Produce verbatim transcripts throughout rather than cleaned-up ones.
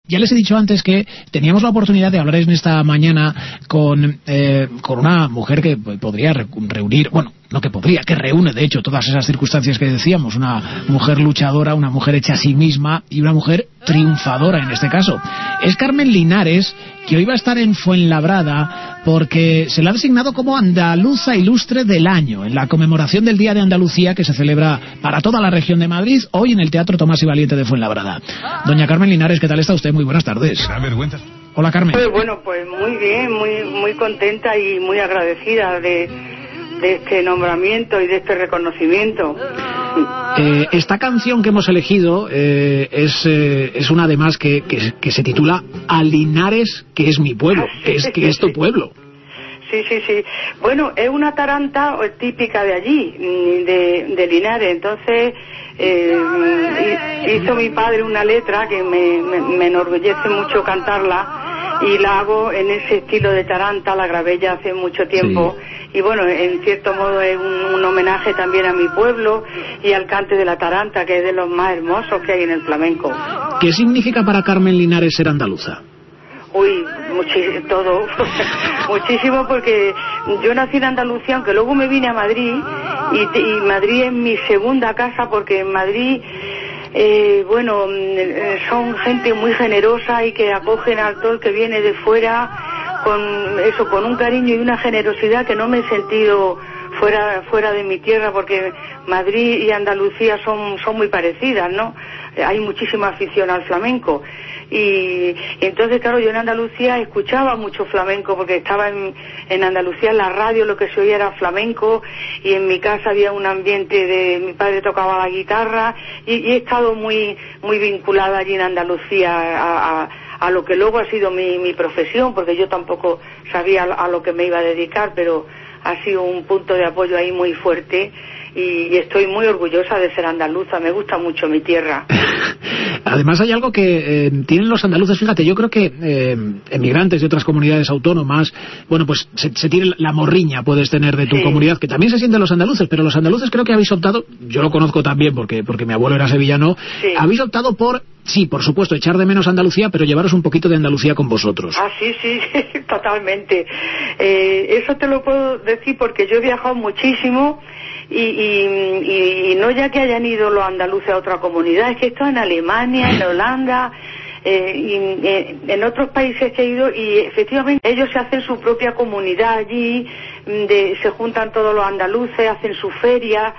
Ya les he dicho antes que teníamos la oportunidad de hablar en esta mañana con, eh, con una mujer que podría re reunir, bueno, no que podría, que reúne de hecho todas esas circunstancias que decíamos, una mujer luchadora, una mujer hecha a sí misma y una mujer triunfadora en este caso. Es Carmen Linares, que hoy va a estar en Fuenlabrada porque se la ha designado como Andaluza Ilustre del Año en la conmemoración del Día de Andalucía que se celebra para toda la región de Madrid hoy en el Teatro Tomás y Valiente de Fuenlabrada. Doña Carmen Linares, ¿qué tal está usted? Muy buenas tardes. Hola, Carmen. Pues bueno, pues muy bien, muy muy contenta y muy agradecida de, de este nombramiento y de este reconocimiento. Eh, esta canción que hemos elegido eh, es, eh, es una además que, que, que se titula A Linares, que es mi pueblo, que es, que es tu pueblo. Sí, sí, sí. Bueno, es una taranta típica de allí, de, de Linares. Entonces eh, hizo mi padre una letra que me, me, me enorgullece mucho cantarla y la hago en ese estilo de taranta, la grabé ya hace mucho tiempo. Sí. Y bueno, en cierto modo es un, un homenaje también a mi pueblo y al cante de la taranta, que es de los más hermosos que hay en el flamenco. ¿Qué significa para Carmen Linares ser andaluza? Uy, muchísimo, todo, muchísimo, porque yo nací en Andalucía, aunque luego me vine a Madrid, y, y Madrid es mi segunda casa, porque en Madrid, eh, bueno, son gente muy generosa y que acogen al todo el que viene de fuera, con eso, con un cariño y una generosidad que no me he sentido fuera fuera de mi tierra, porque Madrid y Andalucía son, son muy parecidas, ¿no? Hay muchísima afición al flamenco. Y, y entonces, claro, yo en Andalucía escuchaba mucho flamenco porque estaba en, en Andalucía, en la radio lo que se oía era flamenco, y en mi casa había un ambiente de... mi padre tocaba la guitarra y, y he estado muy muy vinculada allí en Andalucía a, a, a lo que luego ha sido mi, mi profesión, porque yo tampoco sabía a lo que me iba a dedicar, pero ha sido un punto de apoyo ahí muy fuerte. Y estoy muy orgullosa de ser andaluza, me gusta mucho mi tierra. Además hay algo que eh, tienen los andaluces, fíjate, yo creo que eh, emigrantes de otras comunidades autónomas, bueno, pues se, se tiene la morriña, puedes tener de tu sí. comunidad, que también se sienten los andaluces, pero los andaluces creo que habéis optado, yo lo conozco también porque porque mi abuelo era sevillano, sí. habéis optado por, sí, por supuesto, echar de menos Andalucía, pero llevaros un poquito de Andalucía con vosotros. Ah, sí, sí, totalmente. Eh, eso te lo puedo decir porque yo he viajado muchísimo. Y, y, y no ya que hayan ido los andaluces a otra comunidad, es que esto en Alemania, en Holanda, eh, y, eh, en otros países que he ido, y efectivamente ellos se hacen su propia comunidad allí, de, se juntan todos los andaluces, hacen su feria,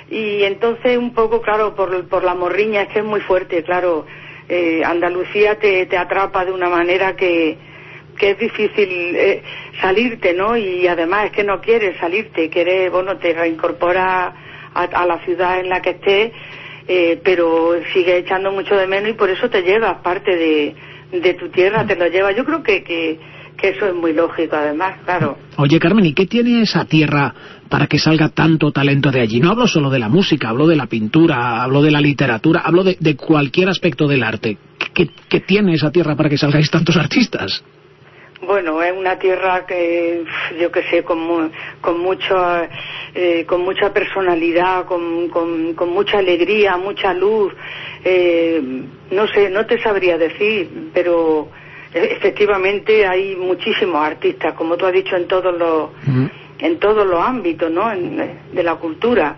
y entonces un poco, claro, por, por la morriña, es que es muy fuerte, claro, eh, Andalucía te, te atrapa de una manera que... que es difícil eh, salirte, ¿no? Y además es que no quieres salirte, quieres, bueno, te reincorporas a, a la ciudad en la que estés, eh, pero sigues echando mucho de menos y por eso te llevas parte de, de tu tierra, te lo llevas. Yo creo que, que, que eso es muy lógico, además, claro. Oye, Carmen, ¿y qué tiene esa tierra para que salga tanto talento de allí? No hablo solo de la música, hablo de la pintura, hablo de la literatura, hablo de, de cualquier aspecto del arte. ¿Qué, qué tiene esa tierra para que salgáis tantos artistas? Bueno, es una tierra que, yo qué sé, con, mu con, mucho, eh, con mucha personalidad, con, con, con mucha alegría, mucha luz. Eh, no sé, no te sabría decir, pero efectivamente hay muchísimos artistas, como tú has dicho, en todos los, uh-huh. en todos los ámbitos, ¿no? En, de la cultura.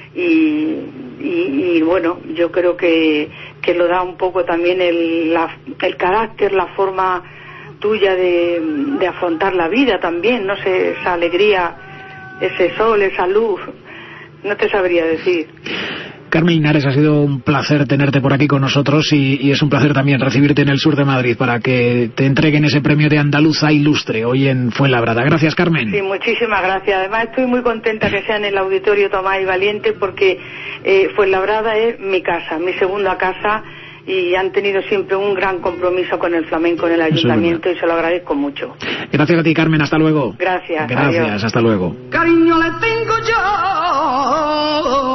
Y, y, y bueno, yo creo que, que lo da un poco también el, la, el carácter, la forma tuya de, de afrontar la vida también, no sé, esa alegría, ese sol, esa luz, no te sabría decir. Carmen Linares, ha sido un placer tenerte por aquí con nosotros y, y es un placer también recibirte en el sur de Madrid para que te entreguen ese premio de Andaluza Ilustre hoy en Fuenlabrada. Gracias, Carmen. Sí, muchísimas gracias. Además estoy muy contenta que sea en el Auditorio Tomás y Valiente porque eh, Fuenlabrada es mi casa, mi segunda casa, y han tenido siempre un gran compromiso con el flamenco en el ayuntamiento y se lo agradezco mucho. Gracias a ti, Carmen, hasta luego. Gracias. Gracias, adiós. Hasta luego. Cariño le tengo yo